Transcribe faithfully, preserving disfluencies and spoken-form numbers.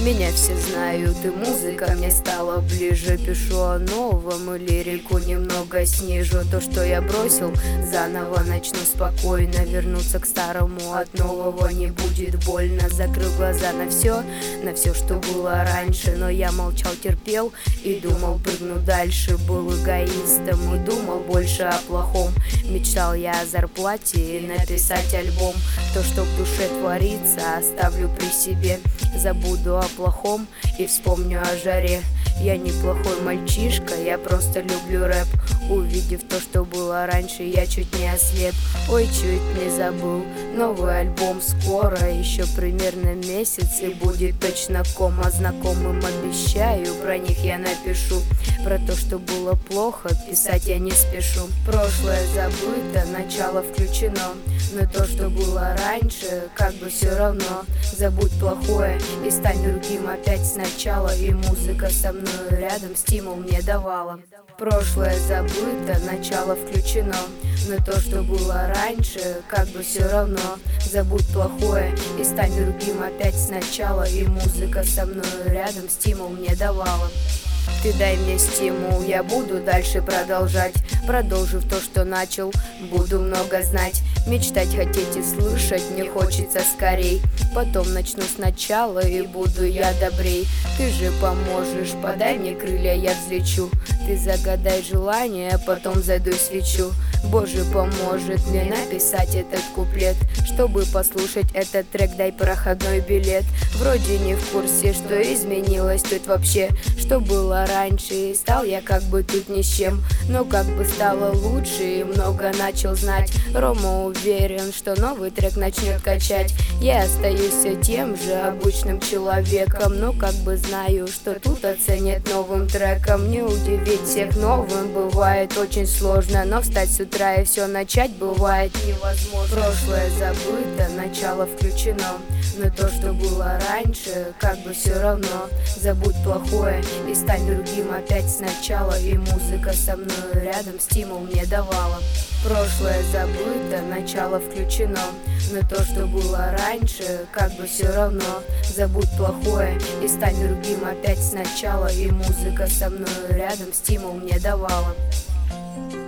Меня все знают, и музыка мне стала ближе. Пишу о новом, и лирику немного снижу. То, что я бросил, заново начну спокойно. Вернуться к старому, от нового не будет больно. Закрыл глаза на все, на все, что было раньше. Но я молчал, терпел и думал, прыгну дальше. Был эгоистом и думал больше о плохом. Мечтал я о зарплате и написать альбом. То, что в душе творится, оставлю при себе. Забуду о плохом и вспомню о жаре. Я неплохой мальчишка, я просто люблю рэп. Увидев то, что было раньше, я чуть не ослеп. Ой, чуть не забыл. Новый альбом скоро, еще примерно месяц, и будет точно кома. Знакомым обещаю, про них я напишу. Про то, что было плохо, писать я не спешу. Прошлое забыто, начало включено. Но то, что было раньше, как бы все равно. Забудь плохое и стань другим опять сначала. И музыка со мной рядом стимул мне давала. Прошлое забыто, начало включено. Но то, что было раньше, как бы все равно. Забудь плохое и стань другим опять сначала. И музыка со мной рядом стимул мне давала. Ты дай мне стимул, я буду дальше продолжать. Продолжив то, что начал, буду много знать. Мечтать хотеть и слышать мне хочется скорей. Потом начну сначала и буду я добрей. Ты же поможешь, подай мне крылья, я взлечу. Ты загадай желание, а потом зайду свечу. Боже поможет мне написать этот куплет. Чтобы послушать этот трек, дай проходной билет. Вроде не в курсе, что изменилось тут вообще. Что было раньше, и стал я как бы тут ни с чем. Но как бы стало лучше и много начал знать. Рома уверен, что новый трек начнет качать. Я остаюсь все тем же обычным человеком, но как бы знаю, что тут оценят новым треком. Не удивить всех новым бывает очень сложно, но встать с утра и все начать бывает невозможно. Прошлое забыто, начало включено. Но то, что было раньше, как бы все равно. Забудь плохое и стань другим опять сначала. И музыка со мной рядом стимул мне давала. Прошлое забыто, начало включено. Но то, что было раньше, как бы все равно. Забудь плохое и стань другим опять сначала. И музыка со мной рядом стимул мне давала.